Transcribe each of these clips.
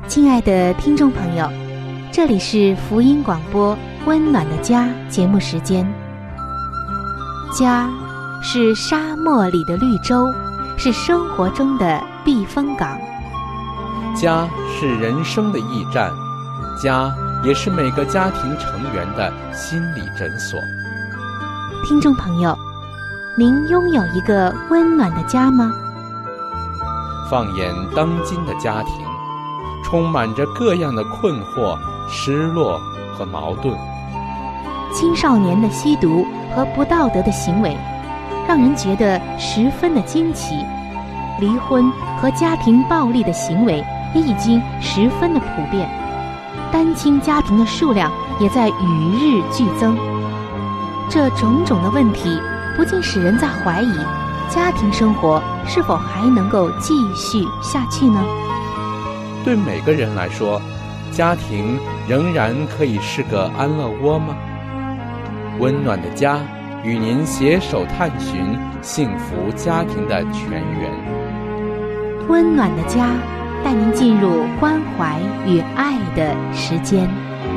亲爱的听众朋友，这里是福音广播温暖的家节目时间。家是沙漠里的绿洲，是生活中的避风港。 家是人生的驿站，家也是每个家庭成员的心理诊所。 听众朋友，您拥有一个温暖的家吗？ 放眼当今的家庭，充满着各样的困惑、失落和矛盾。 青少年的吸毒和不道德的行为，让人觉得十分的惊奇。离婚和家庭暴力的行为也已经十分的普遍，单亲家庭的数量也在与日俱增。这种种的问题，不禁使人在怀疑，家庭生活是否还能够继续下去呢？ 对每个人来说，家庭仍然可以是个安乐窝吗？温暖的家与您携手探寻幸福家庭的泉源。 温暖的家带您进入关怀与爱的时间。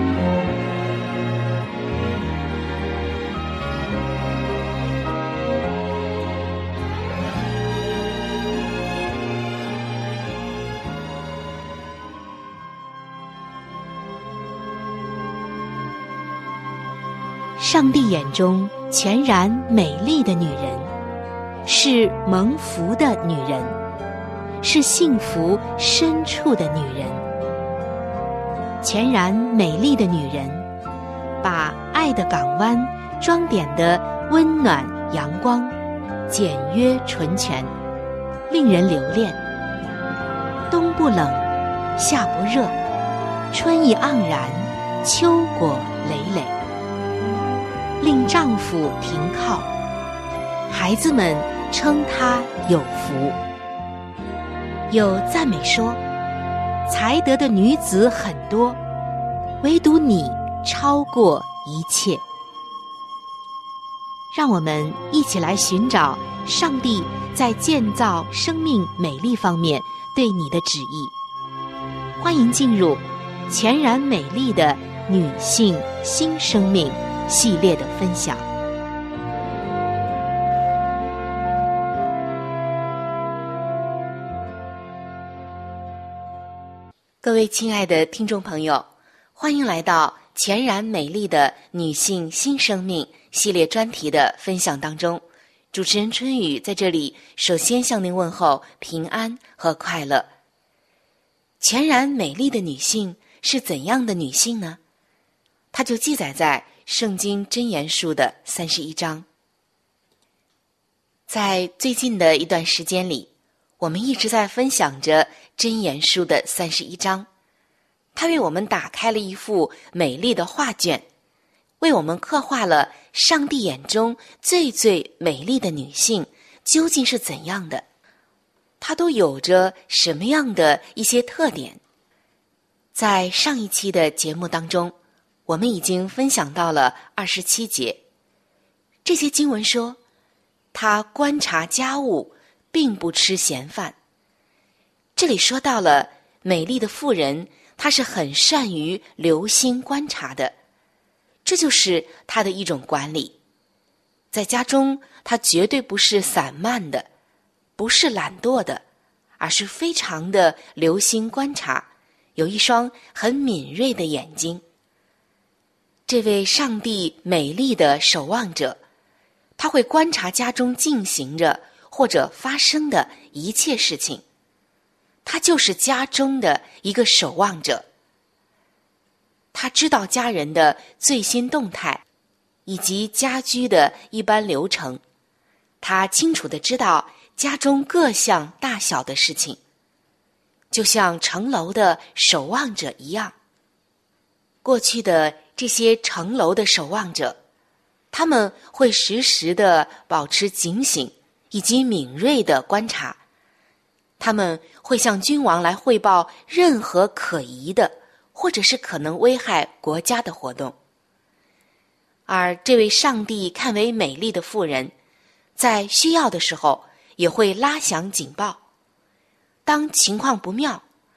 上帝眼中全然美丽的女人，是蒙福的女人，是幸福深处的女人。全然美丽的女人，把爱的港湾装点得温暖阳光，简约纯全，令人留恋。冬不冷，夏不热，春意盎然，秋果累累，令丈夫停靠，孩子们称她有福。有赞美说，才德的女子很多，唯独你超过一切。让我们一起来寻找上帝在建造生命美丽方面对你的旨意。欢迎进入全然美丽的女性新生命系列的分享。各位亲爱的听众朋友，欢迎来到全然美丽的女性新生命系列专题的分享当中。主持人春雨在这里首先向您问候平安和快乐。全然美丽的女性是怎样的女性呢？它就记载在圣经箴言书的31章。在最近的一段时间里，我们一直在分享着箴言书的31章，它为我们打开了一幅美丽的画卷，为我们刻画了上帝眼中最最美丽的女性究竟是怎样的，它都有着什么样的一些特点。在上一期的节目当中，我们已经分享到了27节，这些经文说，她观察家务，并不吃闲饭。这里说到了美丽的妇人，她是很善于留心观察的，这就是她的一种管理。在家中，她绝对不是散漫的，不是懒惰的，而是非常的留心观察，有一双很敏锐的眼睛。这位上帝美丽的守望者，他会观察家中进行着或者发生的一切事情，他就是家中的一个守望者。他知道家人的最新动态，以及家居的一般流程，他清楚地知道家中各项大小的事情，就像城楼的守望者一样。过去的这些城楼的守望者，他们会时时地保持警醒以及敏锐的观察，他们会向君王来汇报任何可疑的或者是可能危害国家的活动。而这位上帝看为美丽的妇人，在需要的时候也会拉响警报。当情况不妙，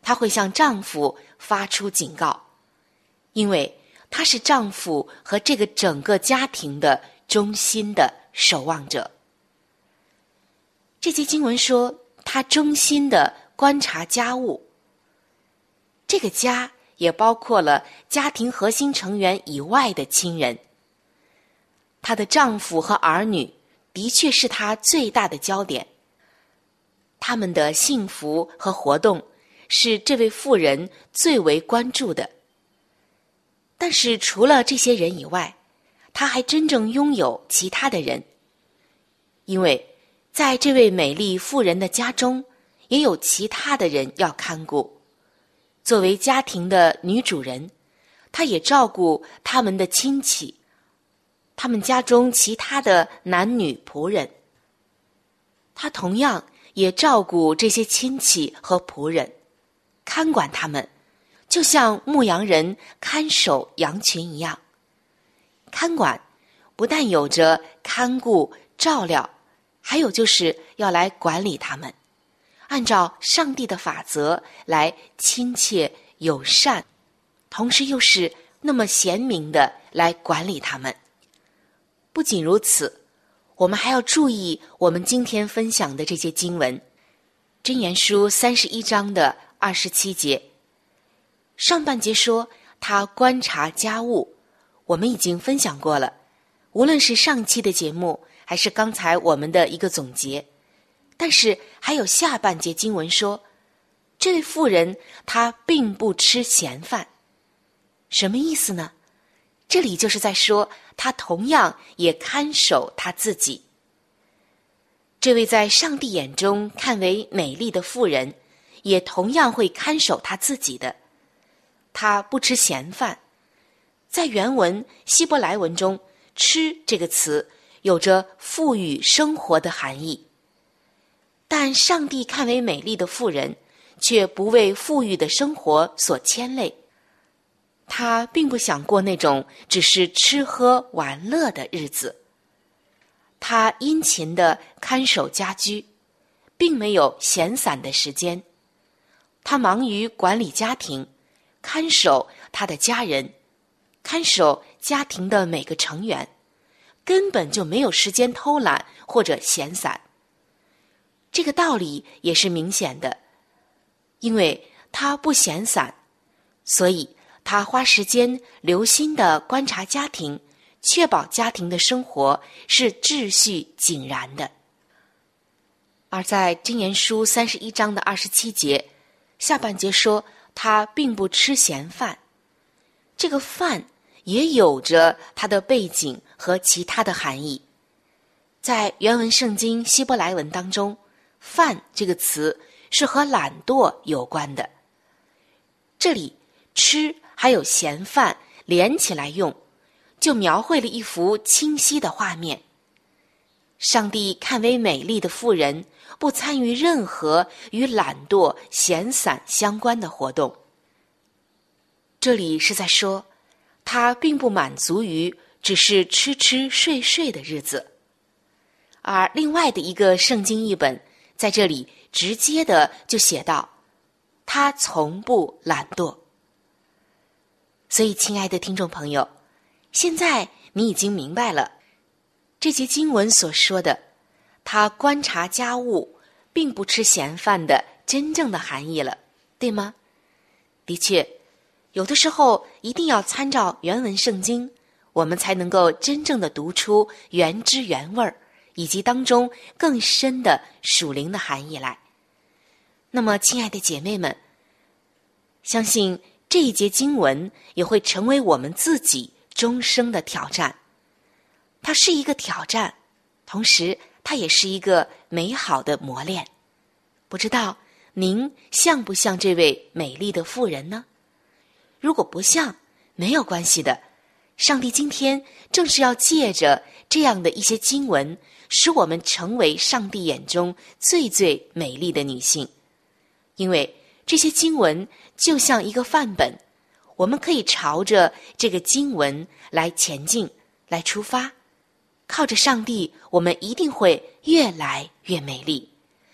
她会向丈夫发出警告，因为她是丈夫和这个整个家庭的忠心的守望者。这节经文说，她忠心地观察家务。这个家也包括了家庭核心成员以外的亲人。她的丈夫和儿女的确是她最大的焦点，他们的幸福和活动是这位妇人最为关注的。但是除了这些人以外，她还真正拥有其他的人，因为在这位美丽妇人的家中，也有其他的人要看顾。作为家庭的女主人，她也照顾他们的亲戚，他们家中其他的男女仆人。她同样也照顾这些亲戚和仆人，看管他们，就像牧羊人看守羊群一样。看管不但有着看顾、照料，还有就是要来管理他们，按照上帝的法则来亲切友善，同时又是那么贤明的来管理他们。不仅如此，我们还要注意我们今天分享的这些经文，箴言书31章的27节。上半节说他观察家务，我们已经分享过了，无论是上期的节目还是刚才我们的一个总结。但是还有下半节经文说，这位妇人她并不吃闲饭。什么意思呢？这里就是在说她同样也看守她自己。这位在上帝眼中看为美丽的妇人，也同样会看守她自己的。她不吃闲饭。在原文希伯来文中，吃这个词有着富裕生活的含义。但上帝看为美丽的妇人，却不为富裕的生活所牵累。他并不想过那种只是吃喝玩乐的日子。他殷勤地看守家居，并没有闲散的时间。他忙于管理家庭，看守他的家人，看守家庭的每个成员，根本就没有时间偷懒或者闲散。这个道理也是明显的，因为他不闲散，所以他花时间留心地观察家庭，确保家庭的生活是秩序井然的。而在箴言书31章的27节，下半节说他并不吃闲饭。这个饭也有着它的背景和其他的含义。在原文圣经希伯来文当中，饭这个词是和懒惰有关的。这里吃还有闲饭连起来用，就描绘了一幅清晰的画面。上帝看为美丽的妇人，不参与任何与懒惰闲散相关的活动。这里是在说，他并不满足于只是吃吃睡睡的日子。而另外的一个圣经译本在这里直接的就写道，他从不懒惰。所以亲爱的听众朋友，现在你已经明白了这节经文所说的他观察家务并不吃闲饭的真正的含义了，对吗？的确，有的时候一定要参照原文圣经，我们才能够真正的读出原汁原味儿，以及当中更深的属灵的含义来。那么亲爱的姐妹们，相信这一节经文也会成为我们自己终生的挑战。它是一个挑战，同时它也是一个美好的磨练。不知道您像不像这位美丽的妇人呢？如果不像，没有关系的。上帝今天正是要借着这样的一些经文，使我们成为上帝眼中最最美丽的女性。因为这些经文就像一个范本，我们可以朝着这个经文来前进，来出发。靠着上帝，我们一定会越来越美丽。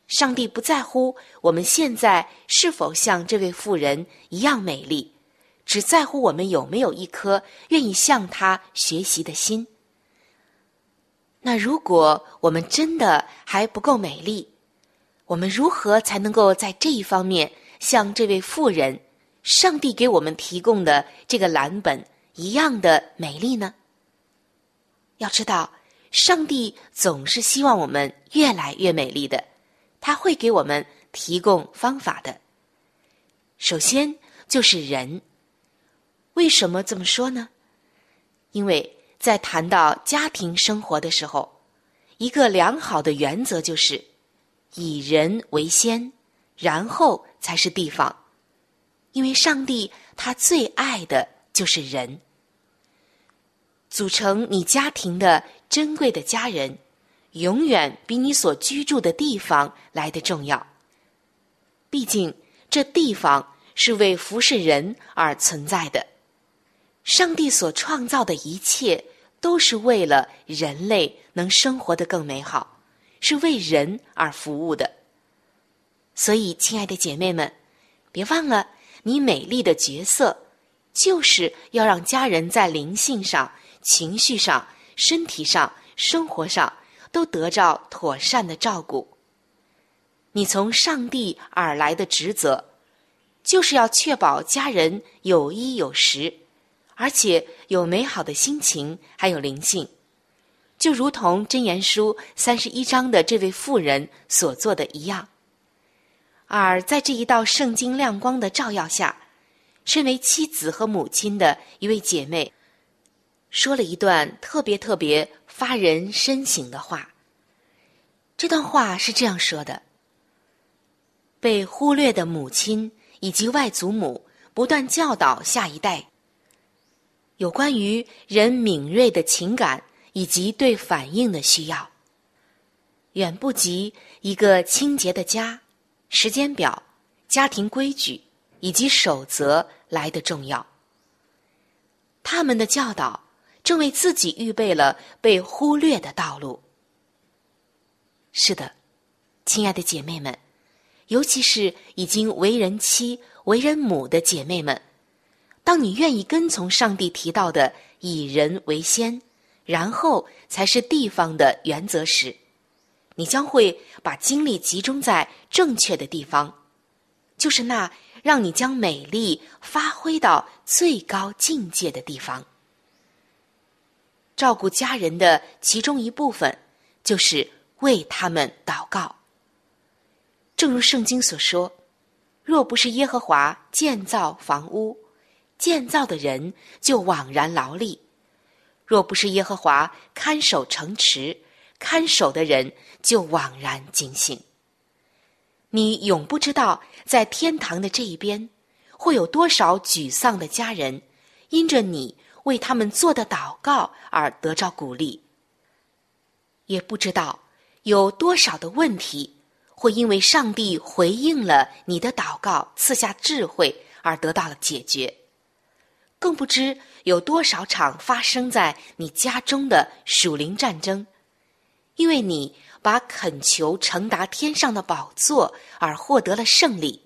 上帝不在乎我们现在是否像这位妇人一样美丽，只在乎我们有没有一颗愿意向他学习的心。那如果我们真的还不够美丽，我们如何才能够在这一方面像这位妇人，上帝给我们提供的这个蓝本一样的美丽呢？要知道，上帝总是希望我们越来越美丽的，他会给我们提供方法的。首先就是人。为什么这么说呢？因为在谈到家庭生活的时候，一个良好的原则就是以人为先，然后才是地方。因为上帝他最爱的就是人。组成你家庭的珍贵的家人，永远比你所居住的地方来得重要。毕竟这地方是为服侍人而存在的。上帝所创造的一切都是为了人类能生活得更美好，是为人而服务的。所以亲爱的姐妹们，别忘了你美丽的角色就是要让家人在灵性上、情绪上、身体上、生活上都得到妥善的照顾。你从上帝而来的职责就是要确保家人有衣有食，而且有美好的心情，还有灵性，就如同箴言书31章的这位妇人所做的一样。而在这一道圣经亮光的照耀下，身为妻子和母亲的一位姐妹说了一段特别发人深省的话。这段话是这样说的：被忽略的母亲以及外祖母不断教导下一代有关于人敏锐的情感以及对反应的需要，远不及一个清洁的家、时间表、家庭规矩以及守则来得重要。他们的教导正为自己预备了被忽略的道路。是的，亲爱的姐妹们，尤其是已经为人妻、为人母的姐妹们，当你愿意跟从上帝提到的以人为先，然后才是地方的原则时，你将会把精力集中在正确的地方，就是那让你将美丽发挥到最高境界的地方。照顾家人的其中一部分就是为他们祷告。正如圣经所说，若不是耶和华建造房屋，建造的人就枉然劳力；若不是耶和华看守城池，看守的人就枉然警醒。你永不知道在天堂的这一边会有多少沮丧的家人因着你为他们做的祷告而得到鼓励，也不知道有多少的问题会因为上帝回应了你的祷告，赐下智慧而得到了解决，更不知有多少场发生在你家中的属灵战争，因为你把恳求承达天上的宝座而获得了胜利。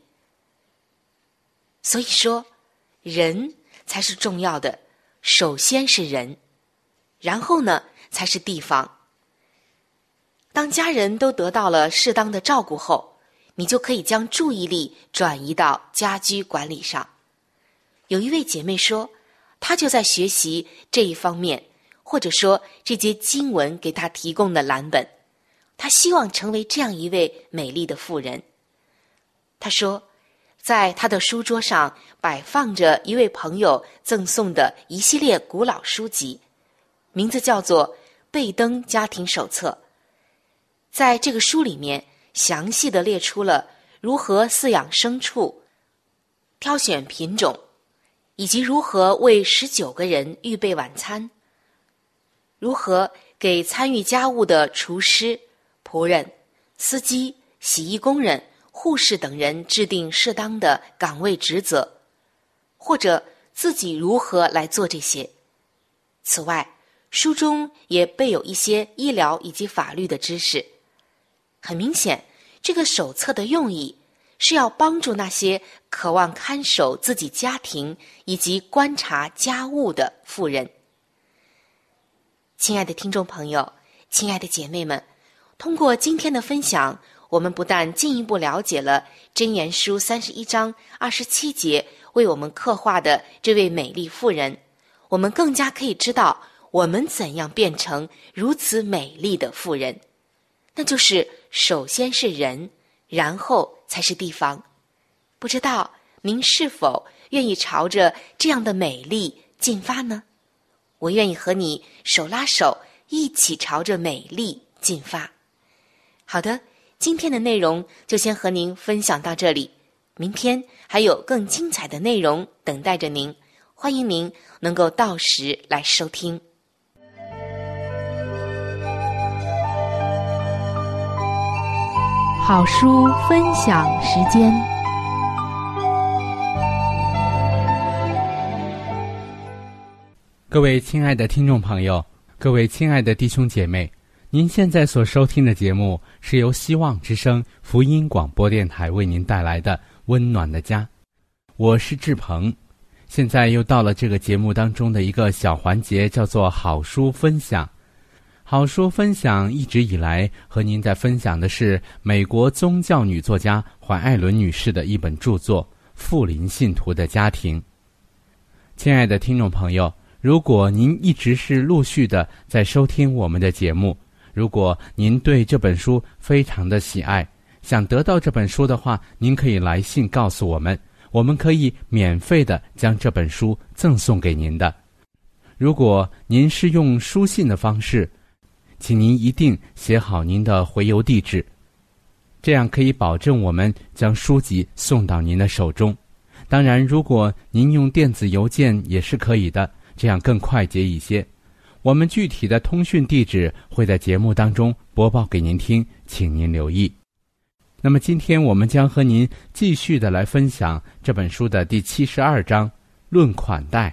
所以说，人才是重要的，首先是人，然后呢才是地方。当家人都得到了适当的照顾后，你就可以将注意力转移到家居管理上。有一位姐妹说，她就在学习这一方面，或者说这节经文给她提供的蓝本，她希望成为这样一位美丽的妇人。她说，在她的书桌上摆放着一位朋友赠送的一系列古老书籍，名字叫做《贝登家庭手册》。在这个书里面详细地列出了如何饲养牲畜、挑选品种，以及如何为19个人预备晚餐，如何给参与家务的厨师、仆人、司机、洗衣工人、护士等人制定适当的岗位职责，或者自己如何来做这些。此外，书中也备有一些医疗以及法律的知识。很明显， 这个手册的用意是要帮助那些渴望看守自己家庭以及观察家务的妇人。亲爱的听众朋友，亲爱的姐妹们，通过今天的分享，我们不但进一步了解了箴言书31章27节为我们刻画的这位美丽妇人，我们更加可以知道我们怎样变成如此美丽的妇人。那就是首先是人，然后才是地方。不知道您是否愿意朝着这样的美丽进发呢？我愿意和你手拉手，一起朝着美丽进发。好的，今天的内容就先和您分享到这里，明天还有更精彩的内容等待着您，欢迎您能够到时来收听。 好书分享时间。 各位亲爱的听众朋友，各位亲爱的弟兄姐妹，您现在所收听的节目是由希望之声福音广播电台为您带来的温暖的家，我是志鹏。现在又到了这个节目当中的一个小环节，叫做好书分享。好书分享一直以来和您在分享的是美国宗教女作家怀艾伦女士的一本著作《富林信徒的家庭》。亲爱的听众朋友，如果您一直是陆续的在收听我们的节目，如果您对这本书非常的喜爱，想得到这本书的话，您可以来信告诉我们，我们可以免费的将这本书赠送给您的。如果您是用书信的方式，请您一定写好您的回邮地址，这样可以保证我们将书籍送到您的手中。当然，如果您用电子邮件也是可以的，这样更快捷一些。我们具体的通讯地址会在节目当中播报给您听，请您留意。那么今天我们将和您继续的来分享这本书的第72章，论款待。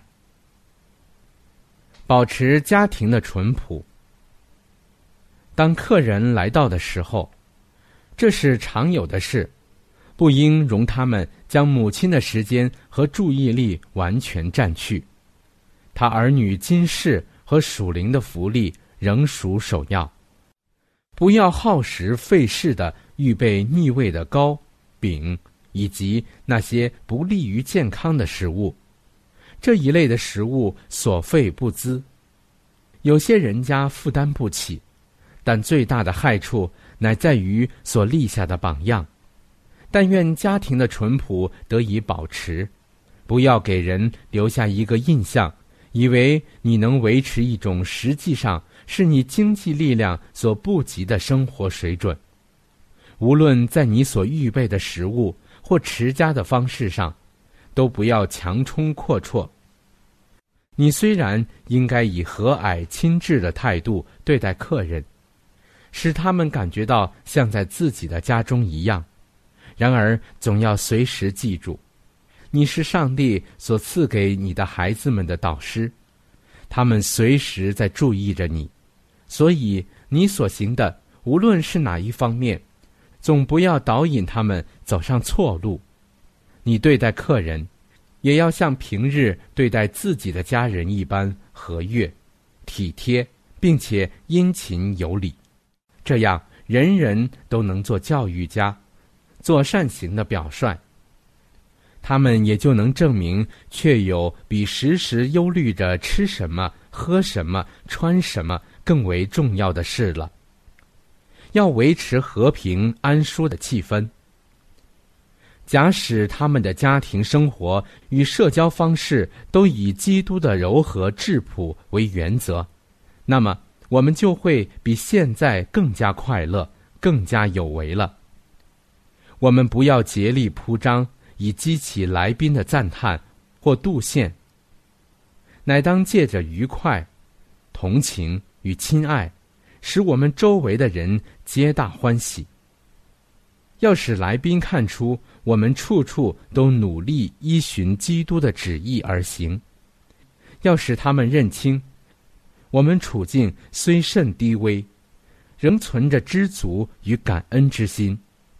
保持家庭的淳朴。当客人来到的时候，这是常有的事，不应容他们将母亲的时间和注意力完全占去。他儿女今世和属灵的福利仍属首要。不要耗时费事地预备腻味的糕、饼以及那些不利于健康的食物。这一类的食物所费不资，有些人家负担不起，但最大的害处乃在于所立下的榜样。但愿家庭的淳朴得以保持，不要给人留下一个印象，以为你能维持一种实际上是你经济力量所不及的生活水准。无论在你所预备的食物或持家的方式上，都不要强冲阔绰。你虽然应该以和蔼亲智的态度对待客人，使他们感觉到像在自己的家中一样，然而总要随时记住，你是上帝所赐给你的孩子们的导师，他们随时在注意着你，所以你所行的无论是哪一方面，总不要导引他们走上错路。你对待客人，也要像平日对待自己的家人一般和悦、体贴，并且殷勤有礼。这样人人都能做教育家，做善行的表率，他们也就能证明确有比时时忧虑着吃什么、喝什么、穿什么更为重要的事了。要维持和平安舒的气氛。假使他们的家庭生活与社交方式都以基督的柔和质朴为原则，那么我们就会比现在更加快乐，更加有为了。我们不要竭力铺张，以激起来宾的赞叹或妒羡，乃当借着愉快、同情与亲爱，使我们周围的人皆大欢喜。要使来宾看出我们处处都努力依循基督的旨意而行，要使他们认清我们处境虽甚低微，仍存着知足与感恩之心，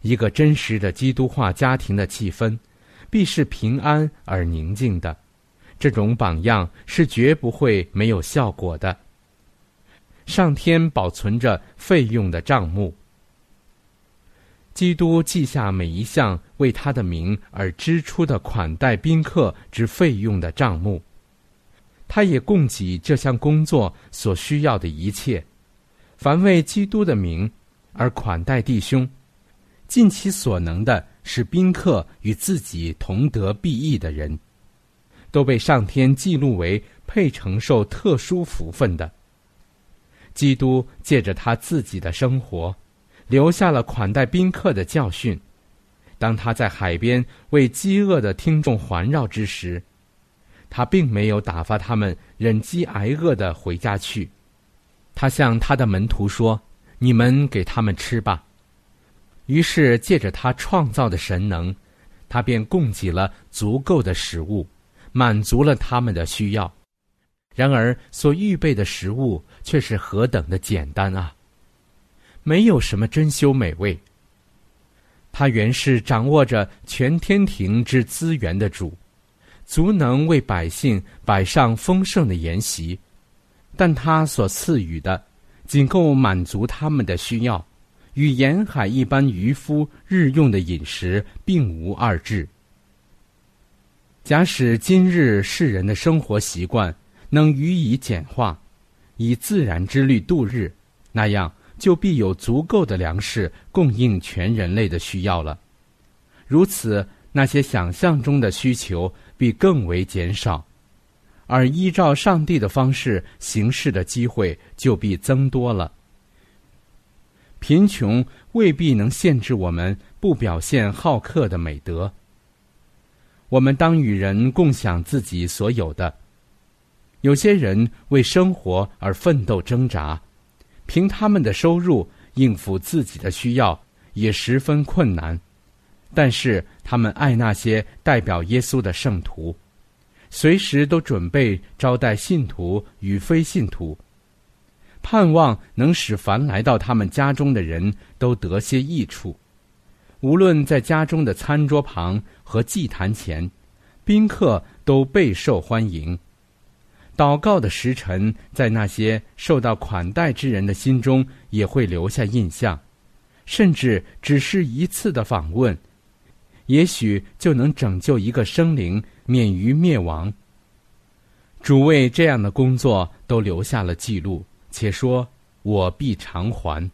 一个真实的基督化家庭的气氛必是平安而宁静的，这种榜样是绝不会没有效果的。上天保存着费用的账目，基督记下每一项为他的名而支出的款待宾客之费用的账目，他也供给这项工作所需要的一切。凡为基督的名而款待弟兄，尽其所能的使宾客与自己同得裨益的人，都被上天记录为配承受特殊福分的。基督借着他自己的生活，留下了款待宾客的教训。当他在海边为饥饿的听众环绕之时，他并没有打发他们忍饥挨饿地回家去。他向他的门徒说：“你们给他们吃吧。”于是借着他创造的神能，他便供给了足够的食物，满足了他们的需要。然而所预备的食物却是何等的简单啊！没有什么珍馐美味。他原是掌握着全天庭之资源的主，足能为百姓摆上丰盛的筵席，但他所赐予的仅够满足他们的需要，与沿海一般渔夫日用的饮食并无二致。假使今日世人的生活习惯能予以简化，以自然之律度日，那样就必有足够的粮食供应全人类的需要了。如此，那些想象中的需求必更为减少，而依照上帝的方式行事的机会就必增多了。贫穷未必能限制我们不表现好客的美德。我们当与人共享自己所有的。有些人为生活而奋斗挣扎，凭他们的收入应付自己的需要也十分困难，但是他们爱那些代表耶稣的圣徒，随时都准备招待信徒与非信徒，盼望能使凡来到他们家中的人都得些益处。无论在家中的餐桌旁和祭坛前，宾客都备受欢迎。祷告的时辰在那些受到款待之人的心中也会留下印象，甚至只是一次的访问，也许就能拯救一个生灵免于灭亡。主为这样的工作都留下了记录，且说我必偿还。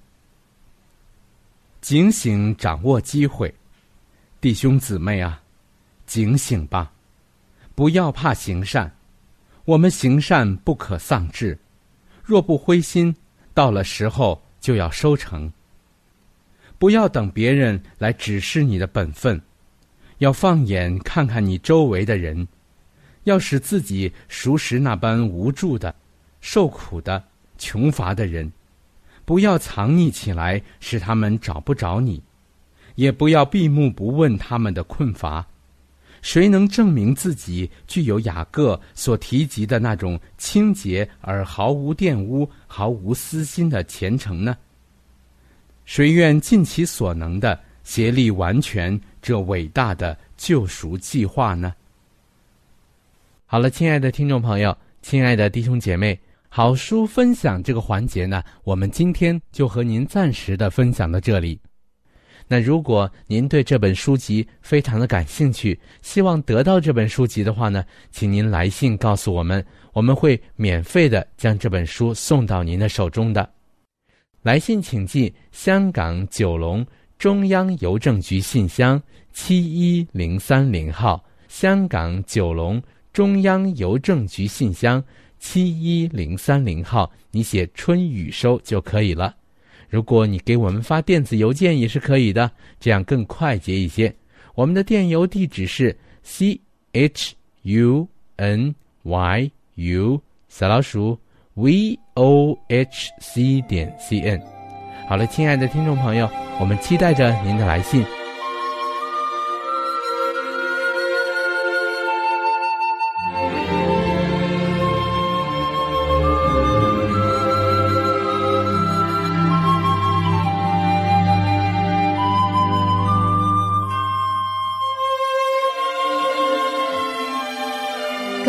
警醒，掌握机会。弟兄姊妹啊，警醒吧，不要怕行善。我们行善不可丧志，若不灰心，到了时候就要收成。不要等别人来指示你的本分，要放眼看看你周围的人，要使自己熟识那般无助的、受苦的、穷乏的人。不要藏匿起来，使他们找不着你，也不要闭目不问他们的困乏。谁能证明自己具有雅各所提及的那种清洁而毫无玷污、毫无私心的虔诚呢？谁愿尽其所能的协力完全这伟大的救赎计划呢？好了，亲爱的听众朋友，亲爱的弟兄姐妹，好书分享这个环节呢，我们今天就和您暂时的分享到这里。那如果您对这本书籍非常的感兴趣，希望得到这本书籍的话呢，请您来信告诉我们，我们会免费的将这本书送到您的手中的。来信请寄香港九龙中央邮政局信箱71030号，香港九龙中央邮政局信箱71030号，你写春雨收就可以了。如果你给我们发电子邮件也是可以的，这样更快捷一些。我们的电邮地址是 chunyou vohc.cn。 好了，亲爱的听众朋友，我们期待着您的来信。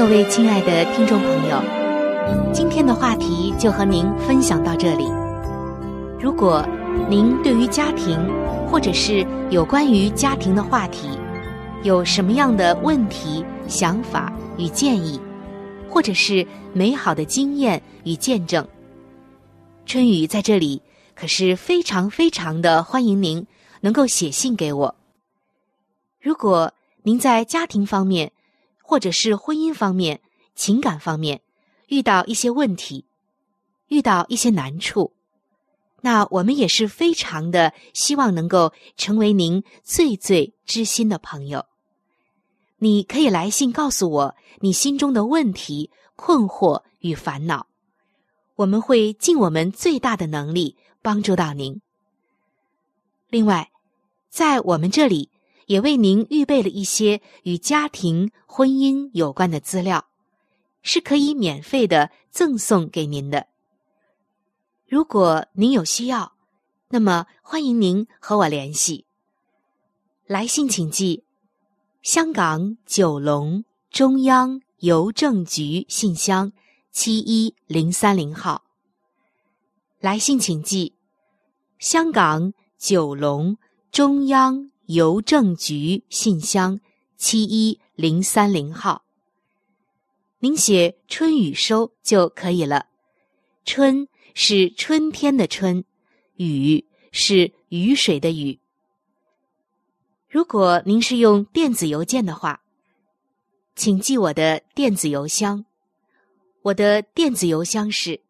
位亲爱的听众朋友，今天的话题就和您分享到这里。如果您对于家庭或者是有关于家庭的话题有什么样的问题、想法与建议，或者是美好的经验与见证，春雨在这里可是非常非常的欢迎您能够写信给我。如果您在家庭方面或者是婚姻方面、情感方面遇到一些问题，遇到一些难处，那我们也是非常的希望能够成为您最最知心的朋友。你可以来信告诉我你心中的问题、困惑与烦恼，我们会尽我们最大的能力帮助到您。另外，在我们这里也为您预备了一些与家庭、婚姻有关的资料，是可以免费的赠送给您的。如果您有需要，那么欢迎您和我联系。来信请寄香港九龙中央邮政局信箱71030号。来信请寄香港九龙中央邮政局信箱71030号。您写春雨收就可以了。春是春天的春，雨是雨水的雨。如果您是用电子邮件的话，请记我的电子邮箱。我的电子邮箱是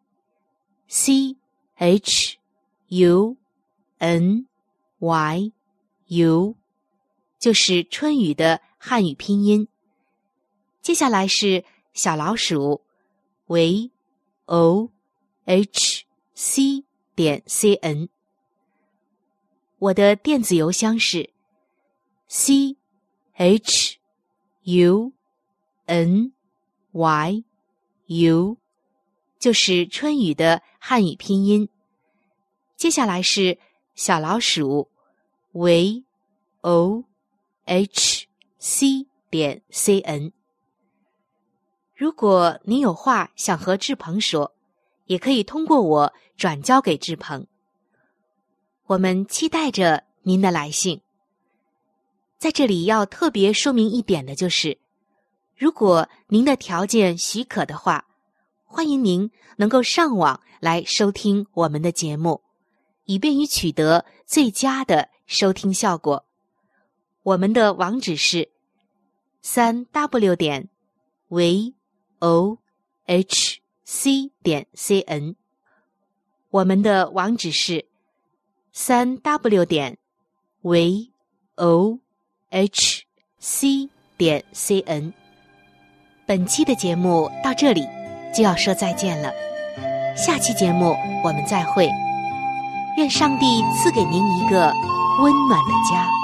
CHUNYU， 就是春雨的汉语拼音。接下来是小老鼠vohc.cn。 我的电子邮箱是 CHUNYU， 就是春雨的汉语拼音。接下来是小老鼠vohc.cn。 如果您有话想和志鹏说，也可以通过我转交给志鹏。我们期待着您的来信。在这里要特别说明一点的就是，如果您的条件许可的话，欢迎您能够上网来收听我们的节目，以便于取得最佳的收听效果。我们的网址是 3w.vohc.cn。 我们的网址是 3w.vohc.cn。 本期的节目到这里就要说再见了，下期节目我们再会。愿上帝赐给您一个温暖的家。